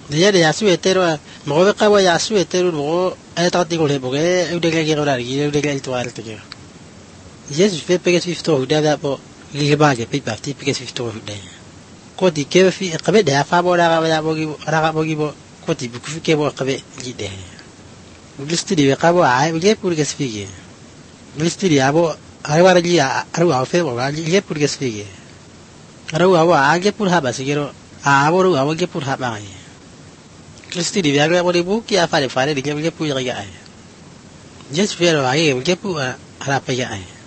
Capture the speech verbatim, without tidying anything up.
dia de asu etero mo be ka wa asu etero mo eta ti ko le boge u de ke ko la ri u de ke to al te ke Jesus fe pe ke fifto da da po li ba ke pe pa ti pe ke fifto de ko di ke fi ka be da fa bo la ga ba bo gi ra ga bo gi bo ko ti bu ku ke bo ka be li de listi di ka bo ai le pur ke sfige listi di abo ai wa ri a ru a fe bo ga le pur ke sfige ru a wa a ke pur ha ba se ke ro a bo ru a bo ke pur ha ba ai listi di ya ga bo di bu ki a fa le fa le di ke le pur ga ai Jesus fe ro ai ke pu a ra pe ga ai